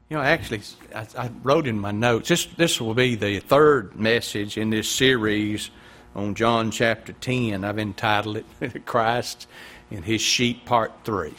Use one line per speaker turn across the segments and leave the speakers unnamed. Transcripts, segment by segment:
Actually, I wrote in my notes, this will be the third message in this series on John chapter 10. I've entitled it, Christ and His Sheep, Part 3.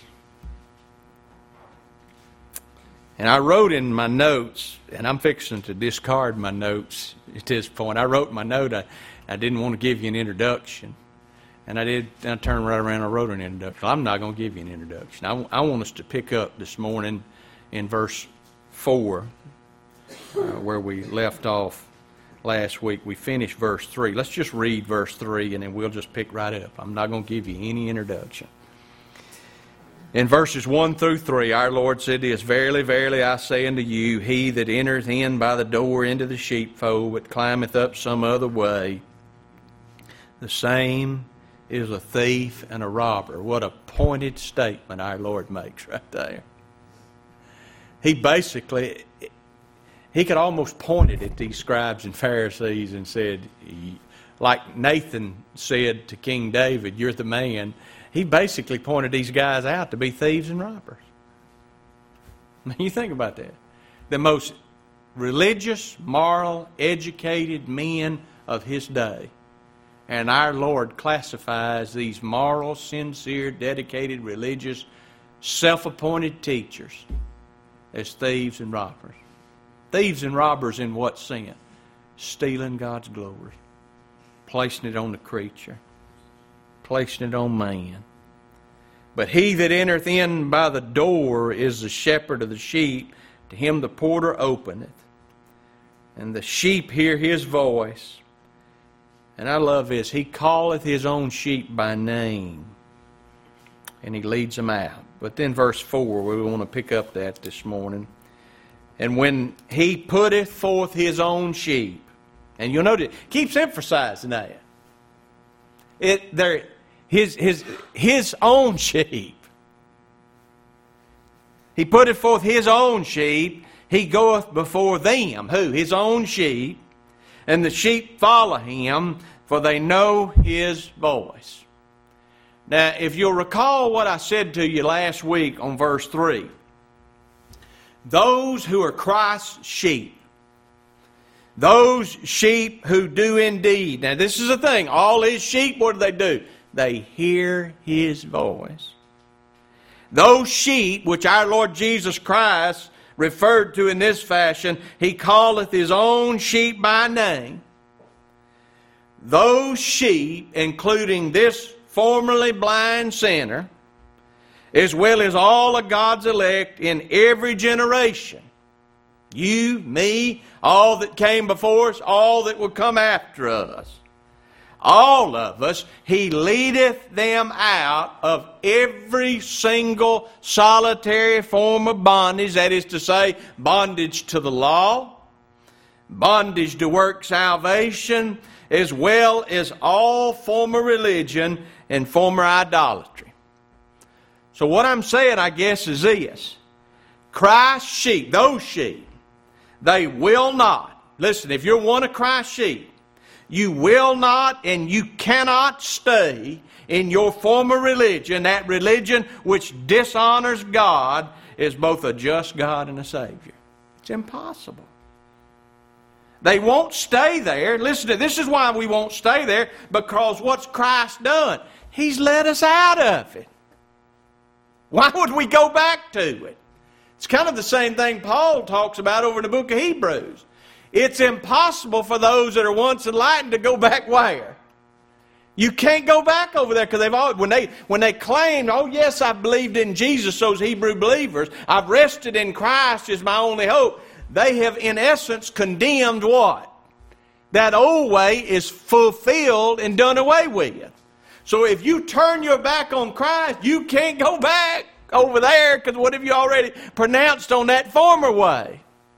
And I wrote in my notes, and I'm fixing to discard my notes at this point. I wrote in my note, I didn't want to give you an introduction. And I did. I turned right around and I wrote an introduction. I'm not going to give you an introduction. I want us to pick up this morning in verse 4, where we left off last week. We finished verse 3. Let's just read verse 3 and then we'll just pick right up. I'm not going to give you any introduction. In verses 1 through 3, our Lord said this, Verily, verily, I say unto you, he that entereth in by the door into the sheepfold, but climbeth up some other way, the same is a thief and a robber. What a pointed statement our Lord makes right there. He basically, he could almost point it at these scribes and Pharisees and said, like Nathan said to King David, you're the man. He basically pointed these guys out to be thieves and robbers. You think about that. The most religious, moral, educated men of his day. And our Lord classifies these moral, sincere, dedicated, religious, self-appointed teachers as thieves and robbers. Thieves and robbers in what sin? Stealing God's glory. Placing it on the creature. Placing it on man. But he that entereth in by the door is the shepherd of the sheep. To him the porter openeth. And the sheep hear his voice. And I love this. He calleth his own sheep by name. And he leads them out. But then verse 4, we want to pick up that this morning. And when he putteth forth his own sheep. And you'll notice, it keeps emphasizing that. His own sheep. He putteth forth his own sheep. He goeth before them. Who? His own sheep. And the sheep follow him, for they know his voice. Now, if you'll recall what I said to you last week on verse 3, those who are Christ's sheep, those sheep who do indeed. Now, this is the thing. All his sheep, what do? They hear his voice. Those sheep, which our Lord Jesus Christ referred to in this fashion, he calleth his own sheep by name. Those sheep, including this formerly blind sinner, as well as all of God's elect in every generation, you, me, all that came before us, all that will come after us, all of us, he leadeth them out of every single solitary form of bondage, that is to say, bondage to the law, bondage to work salvation, as well as all former religion and former idolatry. So what I'm saying, I guess, is this. Christ's sheep, those sheep, they will not. Listen, if you're one of Christ's sheep, you will not and you cannot stay in your former religion, that religion which dishonors God as both a just God and a Savior. It's impossible. They won't stay there. Listen to this is why we won't stay there, because what's Christ done? He's let us out of it. Why would we go back to it? It's kind of the same thing Paul talks about over in the book of Hebrews. It's impossible for those that are once enlightened to go back where? You can't go back over there, because they've always, when they claimed, oh yes, I believed in Jesus, those Hebrew believers, I've rested in Christ as my only hope. They have in essence condemned what? That old way is fulfilled and done away with. So if you turn your back on Christ, you can't go back over there, because what have you already pronounced on that former way?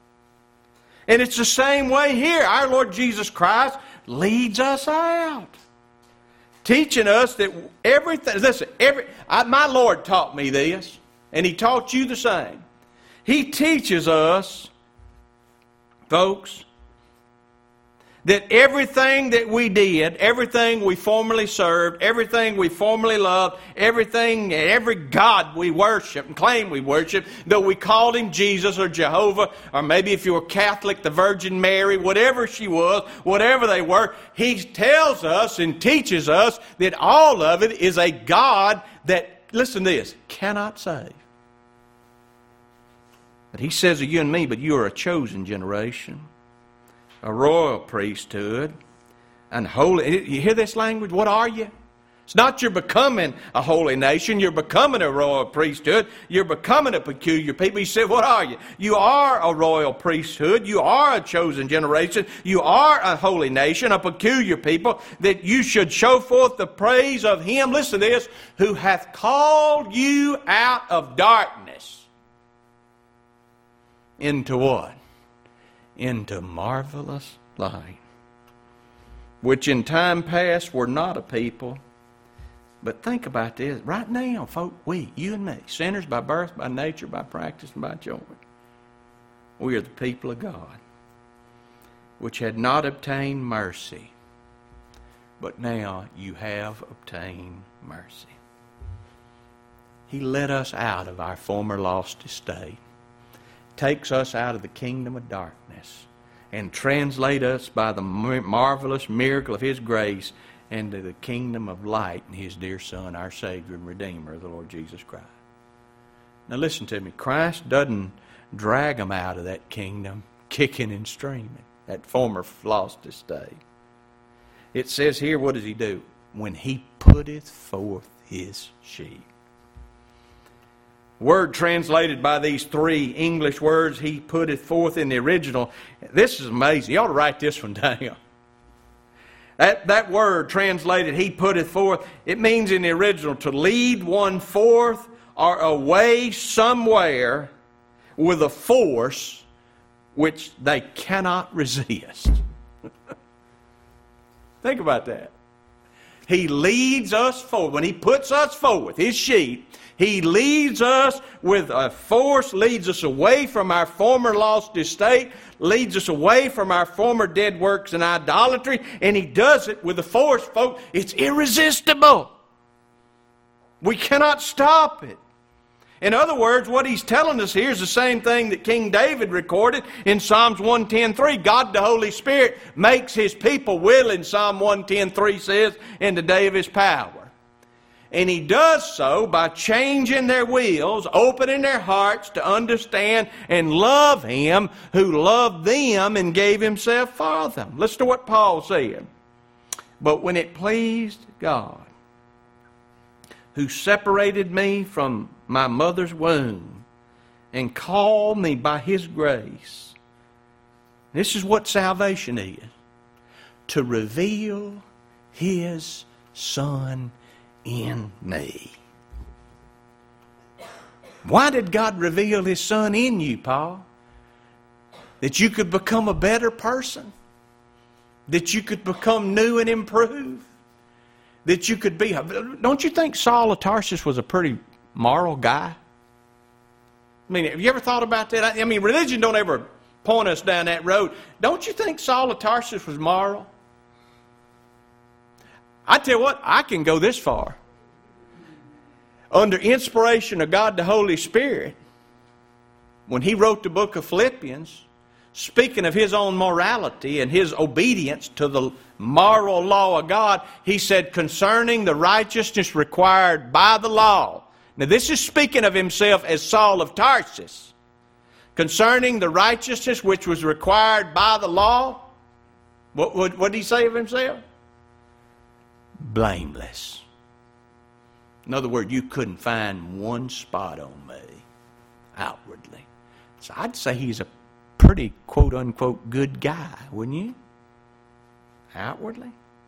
And it's the same way here. Our Lord Jesus Christ leads us out, teaching us that everything. Listen, my Lord taught me this, and He taught you the same. He teaches us, folks, that everything that we did, everything we formerly served, everything we formerly loved, every God we worship and claim we worship, though we called Him Jesus or Jehovah, or maybe if you were Catholic, the Virgin Mary, whatever she was, whatever they were, He tells us and teaches us that all of it is a God that, listen to this, cannot save. But He says of you and me, but you are a chosen generation, a royal priesthood, and holy. You hear this language? What are you? It's not you're becoming a holy nation. You're becoming a royal priesthood. You're becoming a peculiar people. He said, what are you? You are a royal priesthood. You are a chosen generation. You are a holy nation, a peculiar people, that you should show forth the praise of Him, listen to this, who hath called you out of darkness into what? Into marvelous light, which in time past were not a people. But think about this. Right now, folks, you and me, sinners by birth, by nature, by practice, and by choice, we are the people of God, which had not obtained mercy, but now you have obtained mercy. He led us out of our former lost estate, takes us out of the kingdom of darkness, and translate us by the marvelous miracle of His grace into the kingdom of light in His dear Son, our Savior and Redeemer, the Lord Jesus Christ. Now listen to me. Christ doesn't drag them out of that kingdom kicking and screaming, that former lost estate. It says here, what does He do? When He putteth forth His sheep. Word translated by these three English words, He putteth forth, in the original. This is amazing. You ought to write this one down. That word translated, He putteth forth, it means in the original to lead one forth or away somewhere with a force which they cannot resist. Think about that. He leads us forward. When He puts us forward, His sheep, He leads us with a force, leads us away from our former lost estate, leads us away from our former dead works and idolatry, and He does it with a force, folks. It's irresistible. We cannot stop it. In other words, what He's telling us here is the same thing that King David recorded in Psalms 110:3. God the Holy Spirit makes His people willing, Psalm 110:3 says, in the day of His power. And He does so by changing their wills, opening their hearts to understand and love Him who loved them and gave Himself for them. Listen to what Paul said. But when it pleased God, who separated me from my mother's womb and called me by His grace. This is what salvation is. To reveal His Son in me. Why did God reveal His Son in you, Paul? That you could become a better person. That you could become new and improved. That you could be... Don't you think Saul of Tarsus was a pretty moral guy? I mean, have you ever thought about that? I mean, religion don't ever point us down that road. Don't you think Saul of Tarsus was moral? I tell you what, I can go this far. Under inspiration of God the Holy Spirit, when he wrote the book of Philippians, speaking of his own morality and his obedience to the moral law of God, he said, concerning the righteousness required by the law. Now this is speaking of himself as Saul of Tarsus. Concerning the righteousness which was required by the law, what did he say of himself? Blameless. In other words, you couldn't find one spot on me outwardly. So I'd say he's a pretty quote-unquote good guy, wouldn't you? Outwardly.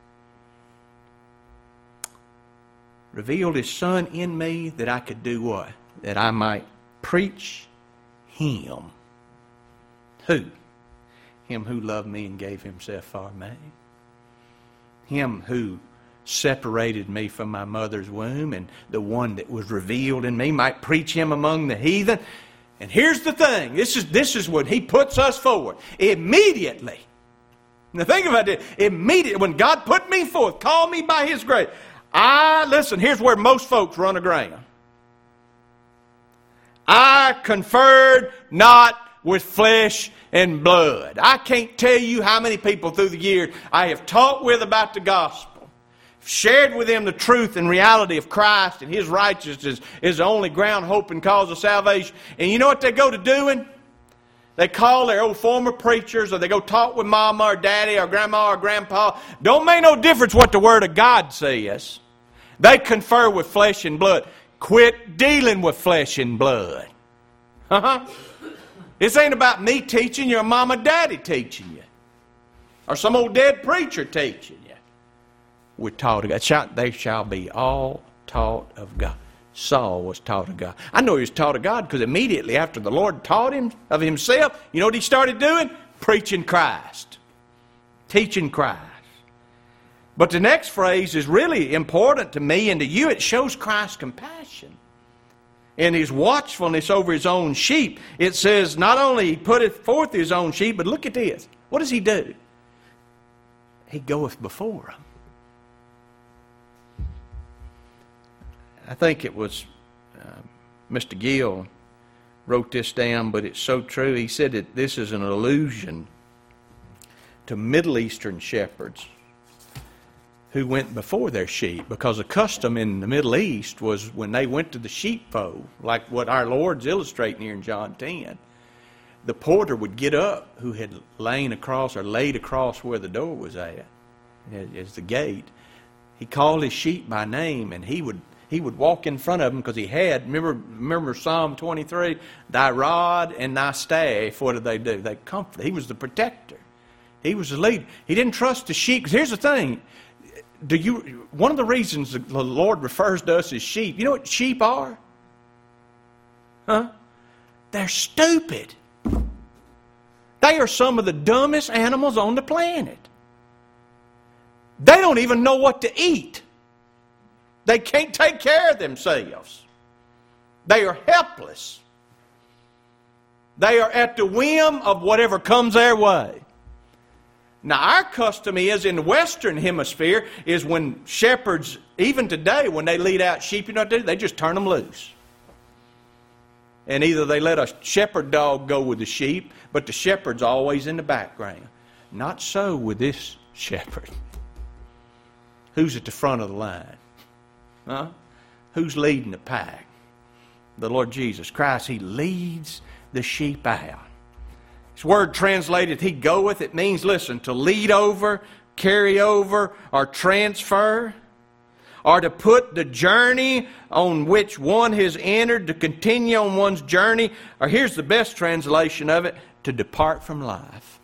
Revealed his Son in me that I could do what? That I might preach him. Who? Him who loved me and gave himself for me. Him who separated me from my mother's womb, and the one that was revealed in me, might preach him among the heathen. And here's the thing. This is when he puts us forward. Immediately. Now think about it. Immediately, when God put me forth, called me by His grace, listen, here's where most folks run aground. I conferred not with flesh and blood. I can't tell you how many people through the years I have talked with about the gospel, shared with them the truth and reality of Christ and His righteousness is the only ground, hope, and cause of salvation. And you know what they go to doing? They call their old former preachers, or they go talk with mama or daddy or grandma or grandpa. Don't make no difference what the Word of God says. They confer with flesh and blood. Quit dealing with flesh and blood. This ain't about me teaching you or mama or daddy teaching you. Or some old dead preacher teaching you. We're taught of God. They shall be all taught of God. Saul was taught of God. I know he was taught of God because immediately after the Lord taught him of Himself, you know what he started doing? Preaching Christ. Teaching Christ. But the next phrase is really important to me and to you. It shows Christ's compassion and His watchfulness over His own sheep. It says not only He putteth forth His own sheep, but look at this. What does He do? He goeth before them. I think it was Mr. Gill wrote this down, but it's so true. He said that this is an allusion to Middle Eastern shepherds who went before their sheep, because the custom in the Middle East was when they went to the sheepfold, like what our Lord's illustrating here in John 10, the porter would get up who had laid across where the door was at, as the gate. He called his sheep by name, and he would walk in front of them because he had, remember Psalm 23, thy rod and thy staff, what did they do? They comforted. He was the protector. He was the leader. He didn't trust the sheep. Because here's the thing. One of the reasons the Lord refers to us as sheep, you know what sheep are? They're stupid. They are some of the dumbest animals on the planet. They don't even know what to eat. They can't take care of themselves. They are helpless. They are at the whim of whatever comes their way. Now, our custom is, in the Western Hemisphere, is when shepherds, even today, when they lead out sheep, you know what they do? They just turn them loose. And either they let a shepherd dog go with the sheep, but the shepherd's always in the background. Not so with this shepherd. Who's at the front of the line? Who's leading the pack? The Lord Jesus Christ. He leads the sheep out. This word translated, He goeth, it means, listen, to lead over, carry over, or transfer, or to put the journey on which one has entered, to continue on one's journey, or here's the best translation of it, to depart from life.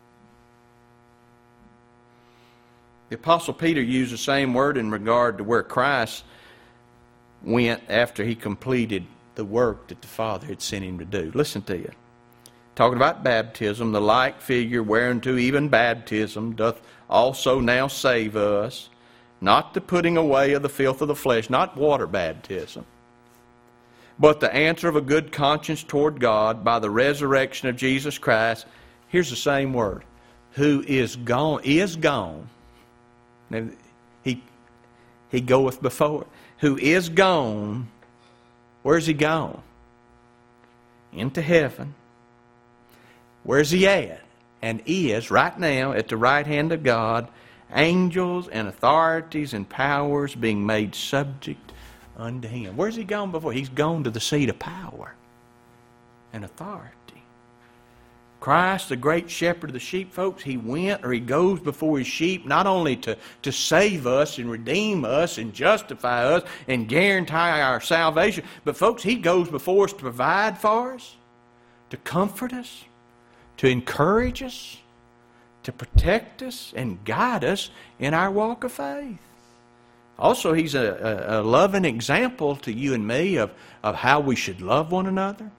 The Apostle Peter used the same word in regard to where Christ went after He completed the work that the Father had sent Him to do. Listen to you. Talking about baptism, the like figure whereunto even baptism doth also now save us, not the putting away of the filth of the flesh, not water baptism, but the answer of a good conscience toward God by the resurrection of Jesus Christ. Here's the same word. Who is gone. Now, he goeth before. Who is gone. Where's He gone? Into heaven. Where's He at? And is right now at the right hand of God, angels and authorities and powers being made subject unto Him. Where's He gone before? He's gone to the seat of power and authority. Christ, the great shepherd of the sheep, folks, He went, or He goes before His sheep, not only to save us and redeem us and justify us and guarantee our salvation, but folks, He goes before us to provide for us, to comfort us, to encourage us, to protect us and guide us in our walk of faith. Also, He's a loving example to you and me of how we should love one another.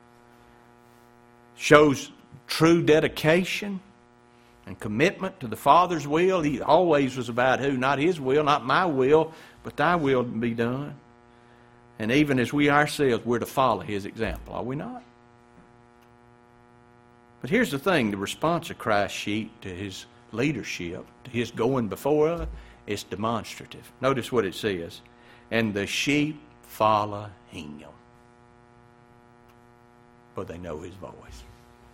Shows true dedication and commitment to the Father's will. He always was about who? Not His will, not my will, but Thy will be done. And even as we ourselves, we're to follow His example, are we not? But here's the thing, the response of Christ's sheep to His leadership, His going before us, it's demonstrative. Notice what it says. And the sheep follow Him, for they know His voice.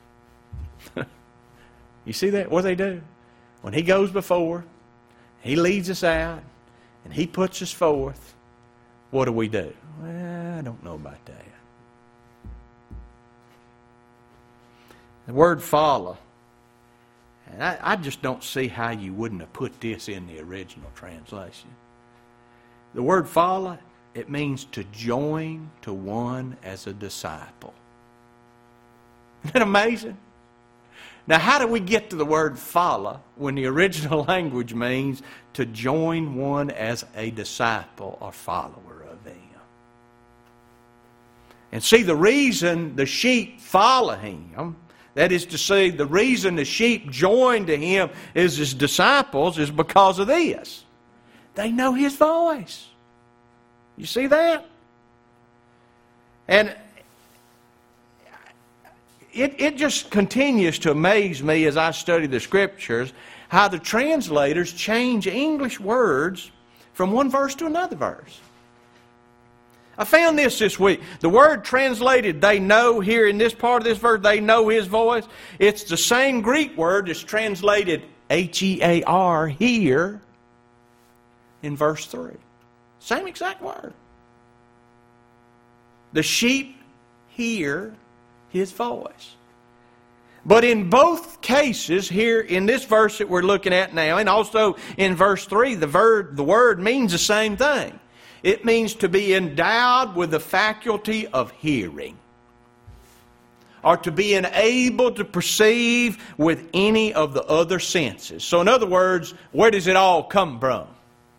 You see that? What do they do? When He goes before, He leads us out, and He puts us forth, what do we do? Well, I don't know about that. The word follow, and I just don't see how you wouldn't have put this in the original translation. The word follow, it means to join to one as a disciple. Isn't that amazing? Now, how do we get to the word follow when the original language means to join one as a disciple or follower of Him? And see, the reason the sheep follow Him, that is to say, the reason the sheep join to Him as His disciples is because of this. They know His voice. You see that? And it just continues to amaze me as I study the Scriptures how the translators change English words from one verse to another verse. I found this week. The word translated, they know, here in this part of this verse, they know His voice. It's the same Greek word that's translated H-E-A-R, here, in verse 3. Same exact word. The sheep hear His voice. But in both cases, here in this verse that we're looking at now, and also in verse 3, the word means the same thing. It means to be endowed with the faculty of hearing, or to be able to perceive with any of the other senses. So in other words, where does it all come from?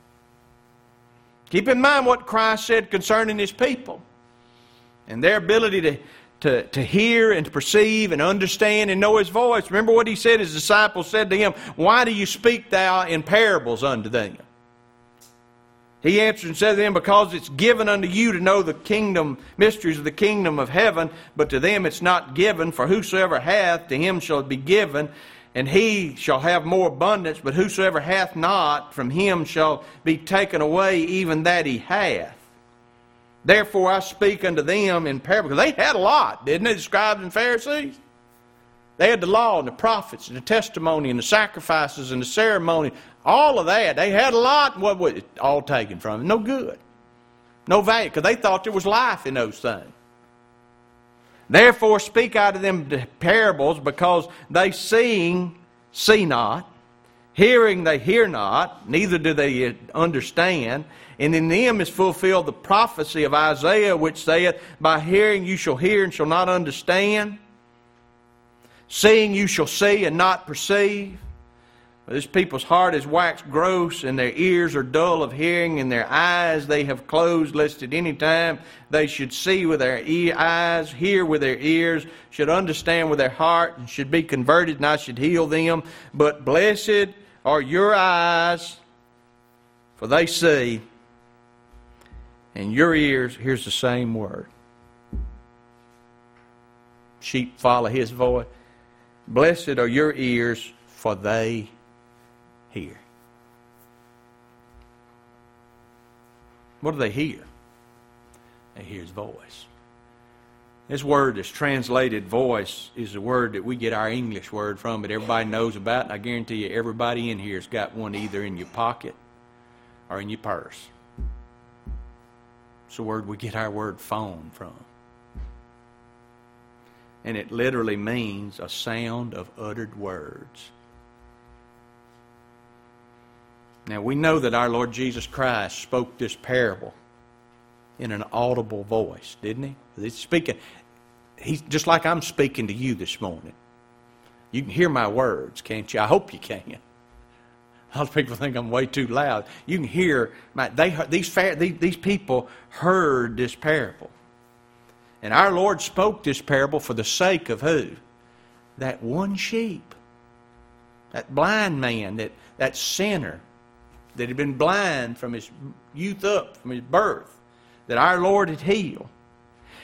Keep in mind what Christ said concerning His people and their ability to hear and to perceive and understand and know His voice. Remember what He said? His disciples said to Him, "Why do you speak thou in parables unto them?" He answered and said to them, "Because it's given unto you to know the kingdom, mysteries of the kingdom of heaven, but to them it's not given. For whosoever hath, to him shall it be given, and he shall have more abundance. But whosoever hath not, from him shall be taken away even that he hath. Therefore I speak unto them in parables." Because they had a lot, didn't they, the scribes and Pharisees? They had the law and the prophets and the testimony and the sacrifices and the ceremony. All of that. They had a lot. And what was it all taken from them? No good. No value. Because they thought there was life in those things. Therefore speak out of them parables, because they seeing, see not. Hearing, they hear not. Neither do they understand. And in them is fulfilled the prophecy of Isaiah, which saith, "By hearing you shall hear and shall not understand. Seeing you shall see and not perceive." This people's heart is waxed gross, and their ears are dull of hearing, and their eyes they have closed, lest at any time they should see with their eyes, hear with their ears, should understand with their heart, and should be converted, and I should heal them. But blessed are your eyes, for they see, and your ears, here's the same word. Sheep follow His voice. Blessed are your ears, for they hear. What do they hear? They hear His voice. This word that's translated voice is the word that we get our English word from, but everybody knows about, and I guarantee you everybody in here has got one either in your pocket or in your purse. It's the word we get our word phone from. And it literally means a sound of uttered words. Now we know that our Lord Jesus Christ spoke this parable in an audible voice, didn't He? He's speaking. He's just like I'm speaking to you this morning. You can hear my words, can't you? I hope you can. A lot of people think I'm way too loud. You can hear these people heard this parable. And our Lord spoke this parable for the sake of who? That one sheep. That blind man, that sinner that had been blind from his youth up, from his birth, that our Lord had healed.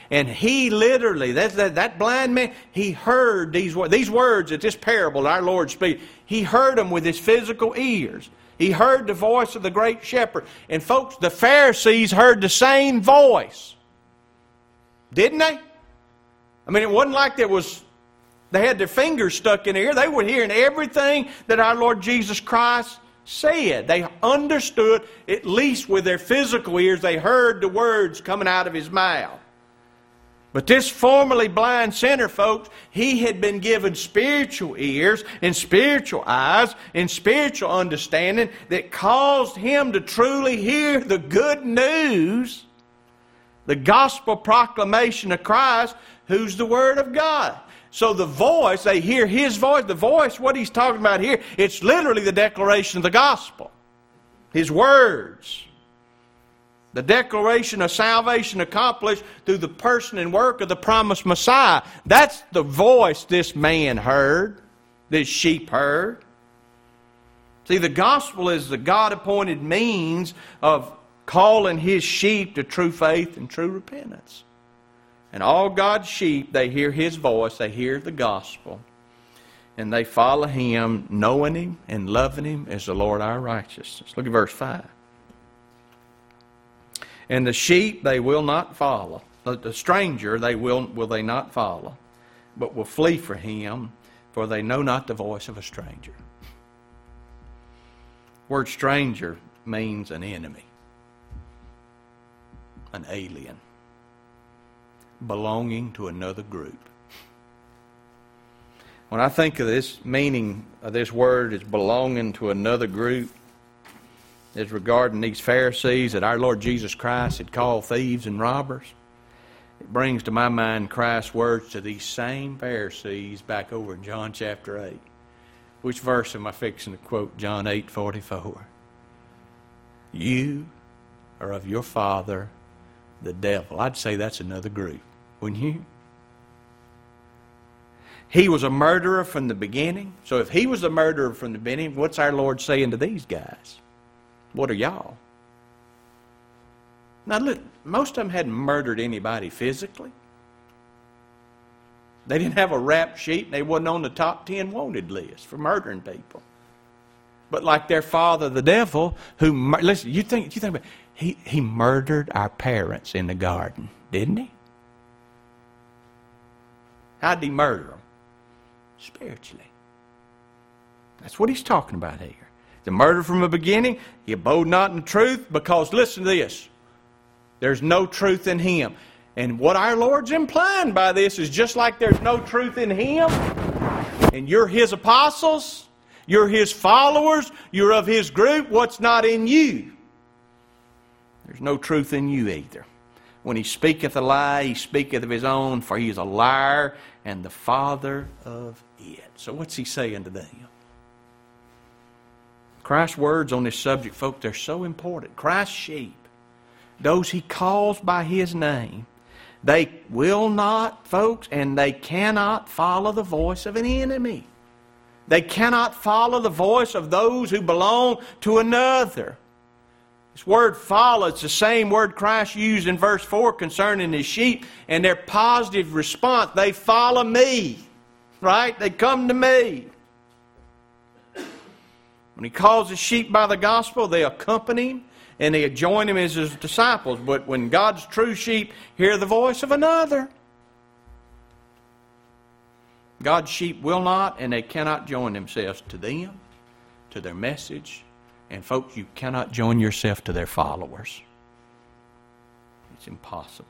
And he literally, that blind man, he heard these words at this parable our Lord speaks. He heard them with his physical ears. He heard the voice of the great shepherd. And folks, the Pharisees heard the same voice. Didn't they? I mean, it wasn't like they had their fingers stuck in the ear. They were hearing everything that our Lord Jesus Christ said. They understood, at least with their physical ears, they heard the words coming out of his mouth. But this formerly blind sinner, folks, he had been given spiritual ears and spiritual eyes and spiritual understanding that caused him to truly hear the good news, the gospel proclamation of Christ, who's the Word of God. So the voice, they hear his voice. The voice, what he's talking about here, it's literally the declaration of the gospel. His words. The declaration of salvation accomplished through the person and work of the promised Messiah. That's the voice this man heard, this sheep heard. See, the gospel is the God-appointed means of calling his sheep to true faith and true repentance. And all God's sheep, they hear his voice, they hear the gospel, and they follow him, knowing him and loving him as the Lord our righteousness. Look at verse 5. And the sheep they will not follow. The stranger will they not follow, but will flee for him, for they know not the voice of a stranger. The word stranger means an enemy, an alien, belonging to another group. When I think of this meaning of this word as belonging to another group, as regarding these Pharisees that our Lord Jesus Christ had called thieves and robbers, it brings to my mind Christ's words to these same Pharisees back over in John chapter 8. Which verse am I fixing to quote? John 8:44. You are of your father, the devil. I'd say that's another group, wouldn't you? He was a murderer from the beginning. So if he was a murderer from the beginning, what's our Lord saying to these guys? What are y'all? Now look, most of them hadn't murdered anybody physically. They didn't have a rap sheet, and they wasn't on the top 10 wanted list for murdering people. But like their father, the devil, who, listen, you think about it, he murdered our parents in the garden, didn't he? How did he murder them? Spiritually. That's what he's talking about here. The murder from the beginning, he abode not in the truth, because, listen to this, there's no truth in him. And what our Lord's implying by this is just like there's no truth in him, and you're his apostles, you're his followers, you're of his group, what's not in you? There's no truth in you either. When he speaketh a lie, he speaketh of his own, for he is a liar and the father of it. So what's he saying to them? Christ's words on this subject, folks, they're so important. Christ's sheep, those he calls by his name, they will not, folks, and they cannot follow the voice of an enemy. They cannot follow the voice of those who belong to another. This word follow, it's the same word Christ used in verse 4 concerning his sheep, and their positive response, they follow me, right? They come to me. When he calls his sheep by the gospel, they accompany him and they join him as his disciples. But when God's true sheep hear the voice of another, God's sheep will not and they cannot join themselves to them, to their message. And folks, you cannot join yourself to their followers. It's impossible.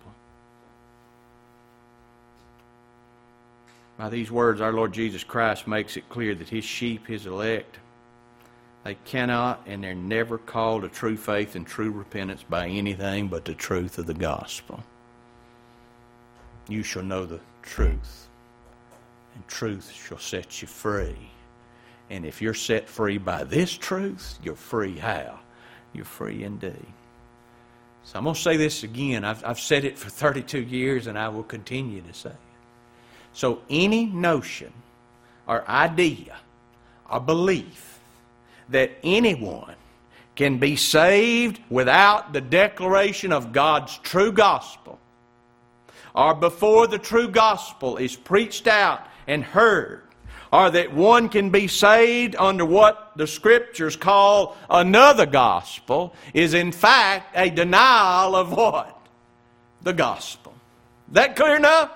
By these words, our Lord Jesus Christ makes it clear that his sheep, his elect, they cannot and they're never called to true faith and true repentance by anything but the truth of the gospel. You shall know the truth, and truth shall set you free. And if you're set free by this truth, you're free how? You're free indeed. So I'm going to say this again. I've said it for 32 years and I will continue to say it. So any notion or idea or belief that anyone can be saved without the declaration of God's true gospel, or before the true gospel is preached out and heard, or that one can be saved under what the Scriptures call another gospel, is in fact a denial of what? The gospel. That clear enough?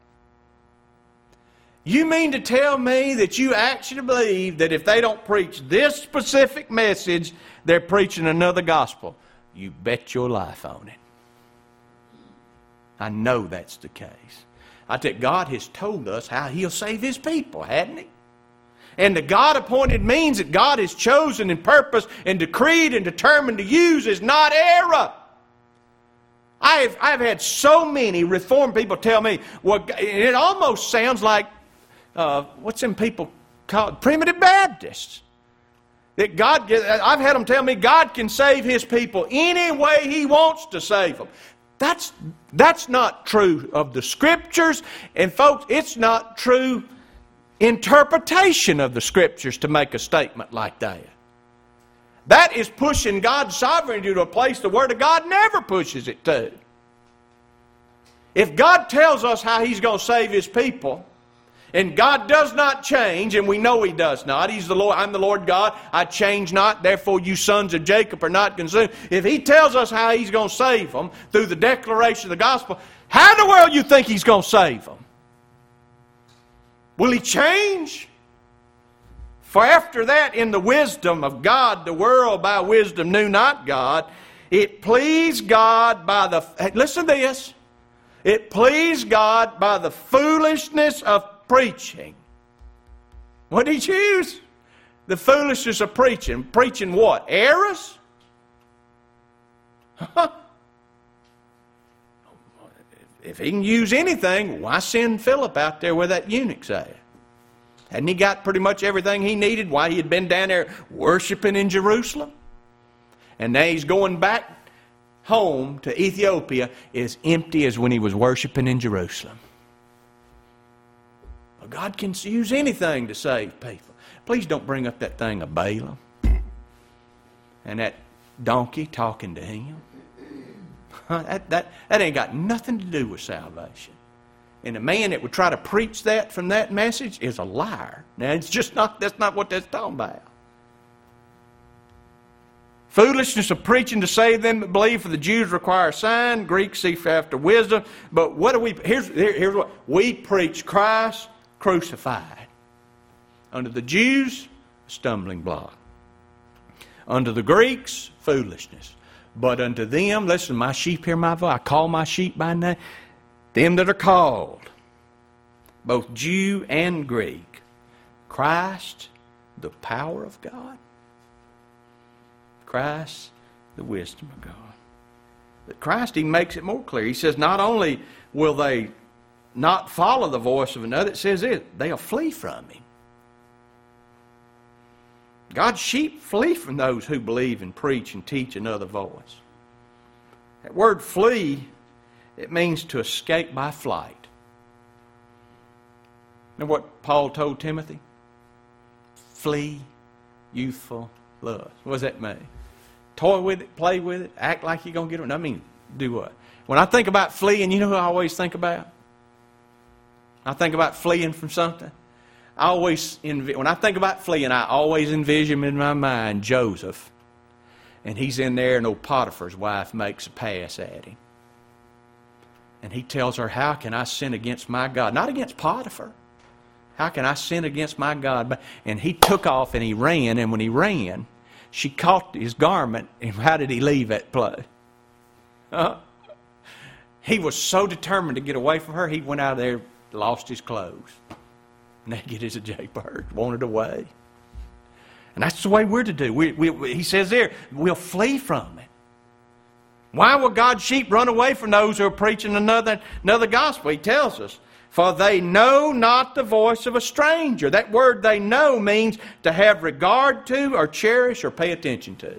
You mean to tell me that you actually believe that if they don't preach this specific message, they're preaching another gospel? You bet your life on it. I know that's the case. I tell you, God has told us how He'll save His people, hadn't He? And the God-appointed means that God has chosen and purposed and decreed and determined to use is not error. I've had so many Reformed people tell me, well, it almost sounds like, what's them people called? Primitive Baptists. That God, I've had them tell me God can save His people any way He wants to save them. That's not true of the Scriptures. And folks, it's not true interpretation of the Scriptures to make a statement like that. That is pushing God's sovereignty to a place the Word of God never pushes it to. If God tells us how He's going to save His people, and God does not change, and we know He does not. He's the Lord. I'm the Lord God. I change not. Therefore, you sons of Jacob are not consumed. If He tells us how He's going to save them through the declaration of the gospel, how in the world do you think He's going to save them? Will He change? For after that, in the wisdom of God, the world by wisdom knew not God. It pleased God by the... Listen to this. It pleased God by the foolishness of preaching. What did He choose? The foolishness of preaching. Preaching what? Errors? If He can use anything, why send Philip out there where that eunuch's at? Hadn't he got pretty much everything he needed while he had been down there worshiping in Jerusalem? And now he's going back home to Ethiopia as empty as when he was worshiping in Jerusalem. Well, God can use anything to save people. Please don't bring up that thing of Balaam and that donkey talking to him. That ain't got nothing to do with salvation. And a man that would try to preach that from that message is a liar. Now, it's just not, that's not what that's talking about. Foolishness of preaching to save them that believe, for the Jews require a sign, Greeks seek after wisdom. But what do we, here's what, we preach Christ crucified. Unto the Jews, a stumbling block. Unto the Greeks, foolishness. But unto them, listen, my sheep hear my voice. I call my sheep by name. Them that are called, both Jew and Greek, Christ, the power of God. Christ, the wisdom of God. But Christ, He makes it more clear. He says not only will they not follow the voice of another, it says they'll flee from Him. God's sheep flee from those who believe and preach and teach another voice. That word flee, it means to escape by flight. You know what Paul told Timothy? Flee youthful lust. What does that mean? Toy with it, play with it, act like you're going to get it. I mean, do what? When I think about fleeing, you know who I always think about? I think about fleeing from something. When I think about fleeing, I always envision in my mind Joseph. And he's in there and old Potiphar's wife makes a pass at him. And he tells her, how can I sin against my God? Not against Potiphar. How can I sin against my God? And he took off and he ran. And when he ran, she caught his garment. And how did he leave that place? He was so determined to get away from her, he went out of there, lost his clothes. Naked as a jaybird, wanted away. And that's the way we're to do. He says there, we'll flee from it. Why will God's sheep run away from those who are preaching another gospel? He tells us, for they know not the voice of a stranger. That word they know means to have regard to or cherish or pay attention to.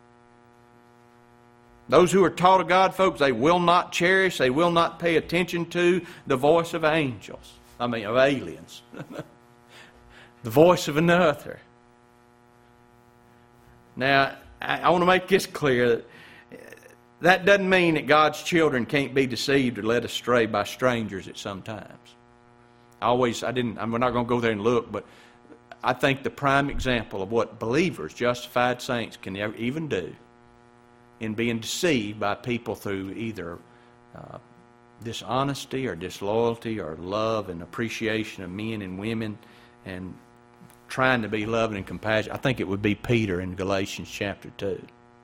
Those who are taught of God, folks, they will not cherish, they will not pay attention to the voice of angels. Of aliens. The voice of another. Now, I want to make this clear. That doesn't mean that God's children can't be deceived or led astray by strangers at some times. We're not going to go there and look, but I think the prime example of what believers, justified saints, can even do in being deceived by people through either dishonesty or disloyalty or love and appreciation of men and women and trying to be loving and compassionate. I think it would be Peter in Galatians chapter 2.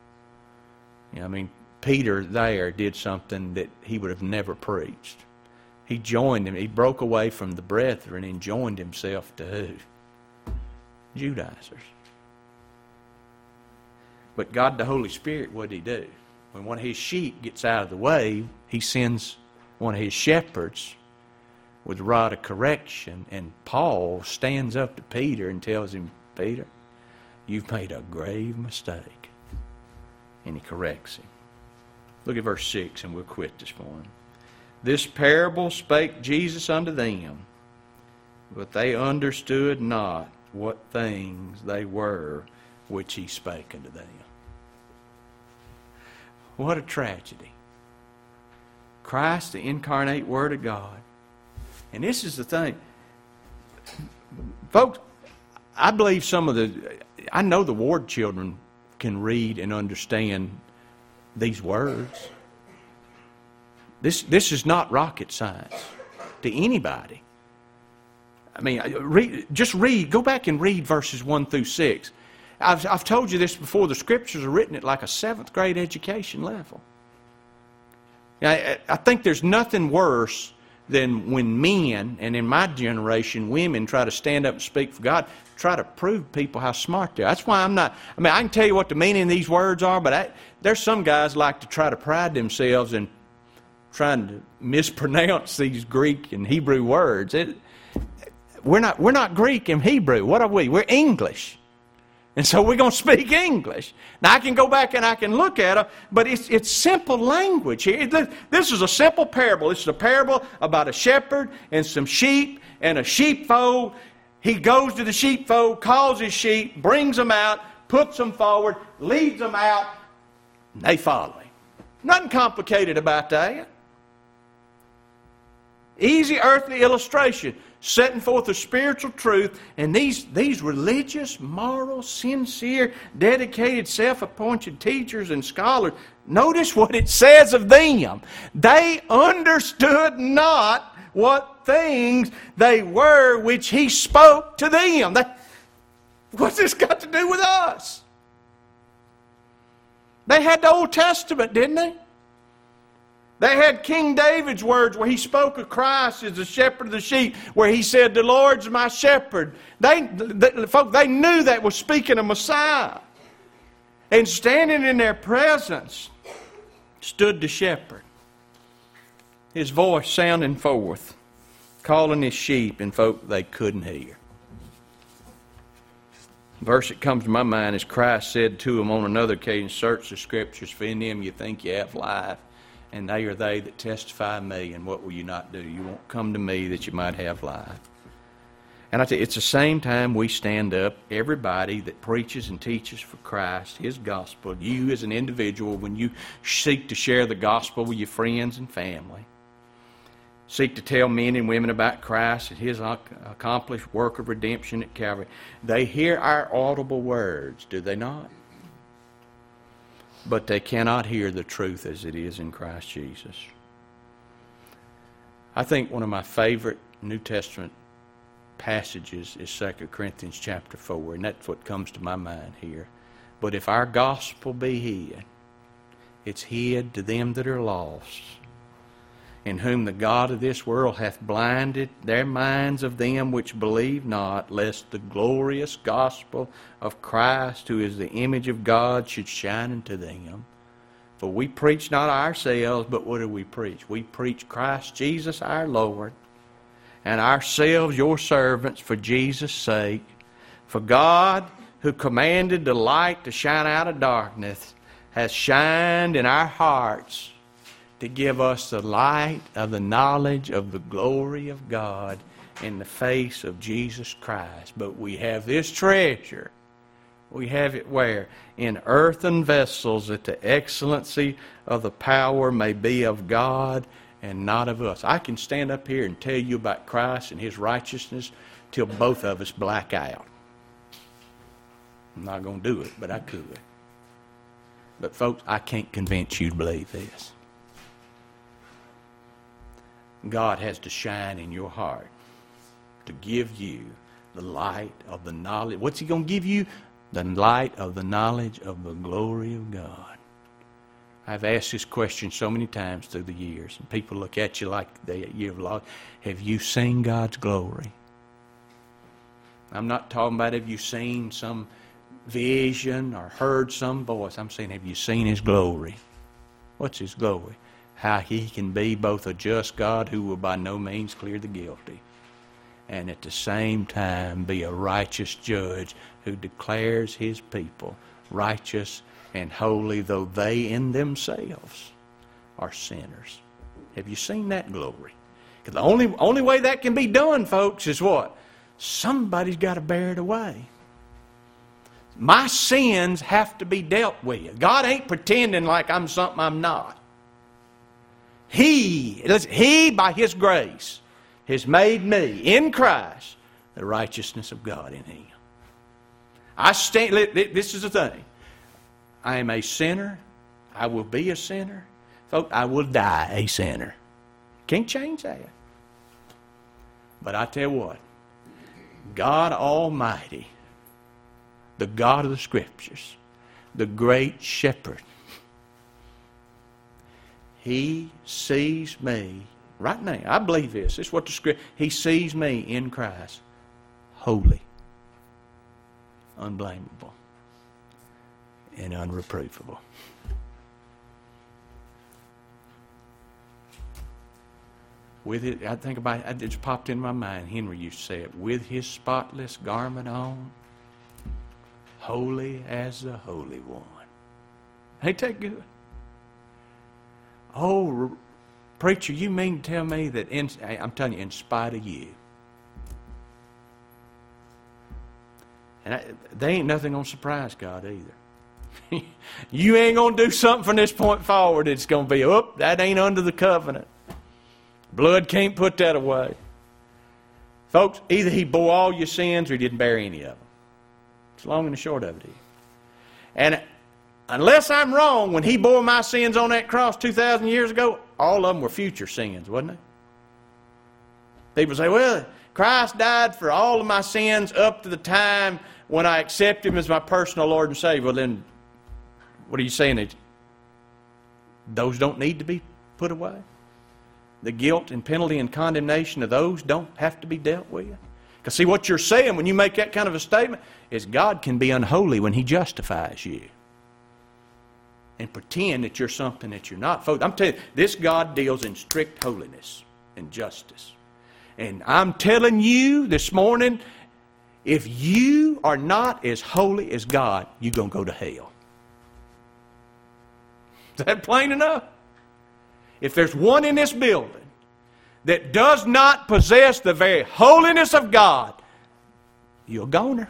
Peter there did something that he would have never preached. He joined him. He broke away from the brethren and joined himself to who? Judaizers. But God the Holy Spirit, what did He do? When one of His sheep gets out of the way, He sends one of His shepherds with a rod of correction, and Paul stands up to Peter and tells him, Peter, you've made a grave mistake. And he corrects him. Look at verse 6 and we'll quit this morning. This parable spake Jesus unto them, but they understood not what things they were which He spake unto them. What a tragedy. Christ, the incarnate Word of God. And this is the thing. Folks, I believe I know the Ward children can read and understand these words. This is not rocket science to anybody. Go back and read verses 1 through 6. I've told you this before, the Scriptures are written at like a 7th grade education level. I think there's nothing worse than when men, and in my generation, women try to stand up and speak for God, try to prove to people how smart they are. That's why I can tell you what the meaning of these words are, but there's some guys like to try to pride themselves in trying to mispronounce these Greek and Hebrew words. We're not Greek and Hebrew. What are we? We're English. And so we're going to speak English. Now, I can go back and I can look at them, but it's simple language here. This is a simple parable. This is a parable about a shepherd and some sheep and a sheepfold. He goes to the sheepfold, calls his sheep, brings them out, puts them forward, leads them out, and they follow him. Nothing complicated about that. Easy earthly illustration, setting forth a spiritual truth, and these religious, moral, sincere, dedicated, self-appointed teachers and scholars, notice what it says of them. They understood not what things they were which He spoke to them. What's this got to do with us? They had the Old Testament, didn't they? They had King David's words where he spoke of Christ as the shepherd of the sheep, where he said, the Lord's my shepherd. They knew that was speaking of Messiah. And standing in their presence stood the shepherd, his voice sounding forth, calling his sheep, and folk they couldn't hear. The verse that comes to my mind is Christ said to him on another occasion, search the Scriptures, for in them you think you have life, and they are they that testify of me, and what will you not do? You won't come to me that you might have life. And I tell you, it's the same time we stand up, everybody that preaches and teaches for Christ, His gospel, you as an individual, when you seek to share the gospel with your friends and family, seek to tell men and women about Christ and His accomplished work of redemption at Calvary, they hear our audible words, do they not? But they cannot hear the truth as it is in Christ Jesus. I think one of my favorite New Testament passages is 2 Corinthians chapter 4, and that's what comes to my mind here. But if our gospel be hid, it's hid to them that are lost, in whom the God of this world hath blinded their minds of them which believe not, lest the glorious gospel of Christ, who is the image of God, should shine unto them. For we preach not ourselves, but what do we preach? We preach Christ Jesus our Lord, and ourselves your servants for Jesus' sake. For God, who commanded the light to shine out of darkness, has shined in our hearts to give us the light of the knowledge of the glory of God in the face of Jesus Christ. But we have this treasure We have it where? In earthen vessels, that the excellency of the power may be of God and not of us. I can stand up here and tell you about Christ and His righteousness till both of us black out. I'm not going to do it, but I could. But folks, I can't convince you to believe this. God has to shine in your heart to give you the light of the knowledge. What's He going to give you? The light of the knowledge of the glory of God. I've asked this question so many times through the years, and people look at you like you've lost. Have you seen God's glory? I'm not talking about have you seen some vision or heard some voice. I'm saying, have you seen His glory? What's His glory? How He can be both a just God who will by no means clear the guilty, and at the same time be a righteous judge who declares His people righteous and holy, though they in themselves are sinners. Have you seen that glory? Because the only way that can be done, folks, is what? Somebody's got to bear it away. My sins have to be dealt with. God ain't pretending like I'm something I'm not. He, by His grace, has made me, in Christ, the righteousness of God in Him. This is the thing. I am a sinner. I will be a sinner. Folks, I will die a sinner. Can't change that. But I tell you what, God Almighty, the God of the Scriptures, the great shepherd, He sees me right now. I believe this. This is what the Scripture, He sees me in Christ, holy, unblameable, and unreprovable. With it, I think about it, it just popped in my mind. Henry used to say it, with His spotless garment on, holy as the Holy One. Ain't that good? Oh, preacher, you mean to tell me that, I'm telling you, in spite of you. And they ain't nothing going to surprise God either. You ain't going to do something from this point forward that's going to be, that ain't under the covenant. Blood can't put that away. Folks, either He bore all your sins or He didn't bear any of them. It's long and the short of it. And unless I'm wrong, when He bore my sins on that cross 2,000 years ago, all of them were future sins, wasn't they? People say, well, Christ died for all of my sins up to the time when I accept Him as my personal Lord and Savior. Well, then, what are you saying? Those don't need to be put away? The guilt and penalty and condemnation of those don't have to be dealt with? Because see, what you're saying when you make that kind of a statement is God can be unholy when He justifies you and pretend that you're something that you're not. Folks, I'm telling you, this God deals in strict holiness and justice. And I'm telling you this morning, if you are not as holy as God, you're going to go to hell. Is that plain enough? If there's one in this building that does not possess the very holiness of God, you're a goner.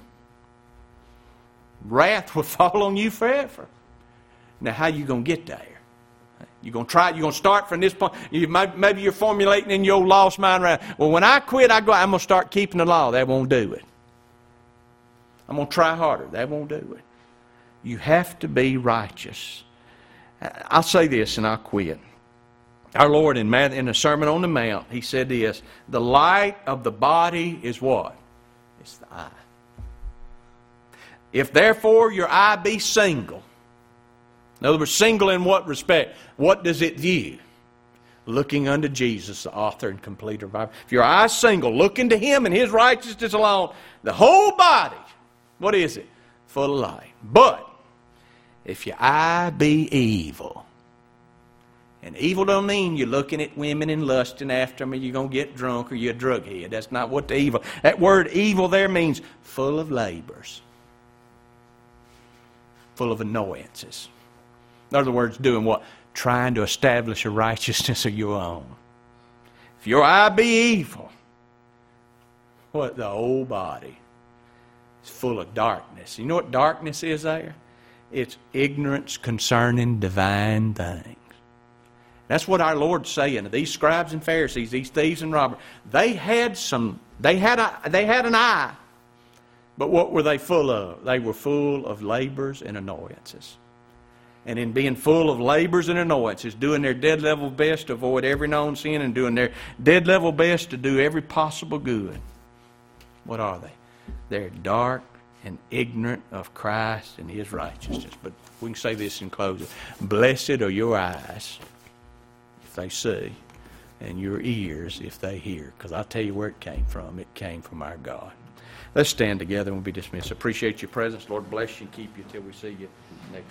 Wrath will fall on you forever. Now, how are you going to get there? You're going to try. You're going to start from this point. Maybe you're formulating in your lost mind around, well, when I quit, I'm going to start keeping the law. That won't do it. I'm going to try harder. That won't do it. You have to be righteous. I'll say this and I'll quit. Our Lord in the Sermon on the Mount, He said this, the light of the body is what? It's the eye. If therefore your eye be single, in other words, single in what respect? What does it view? Looking unto Jesus, the author and completer of our. If your eye is single, looking to Him and His righteousness alone, the whole body, what is it? Full of light. But if your eye be evil, and evil don't mean you're looking at women and lusting after them, or you're going to get drunk, or you're a drug head. That's not what the evil. That word evil there means full of labors, full of annoyances. In other words, doing what? Trying to establish a righteousness of your own. If your eye be evil, what? The whole body It's full of darkness. You know what darkness is there? It's ignorance concerning divine things. That's what our Lord's saying to these scribes and Pharisees, these thieves and robbers. They had an eye. But what were they full of? They were full of labors and annoyances. And in being full of labors and annoyances, doing their dead level best to avoid every known sin and doing their dead level best to do every possible good, what are they? They're dark and ignorant of Christ and His righteousness. But we can say this in closing. Blessed are your eyes if they see, and your ears if they hear. Because I'll tell you where it came from. It came from our God. Let's stand together and we'll be dismissed. Appreciate your presence. Lord bless you and keep you till we see you next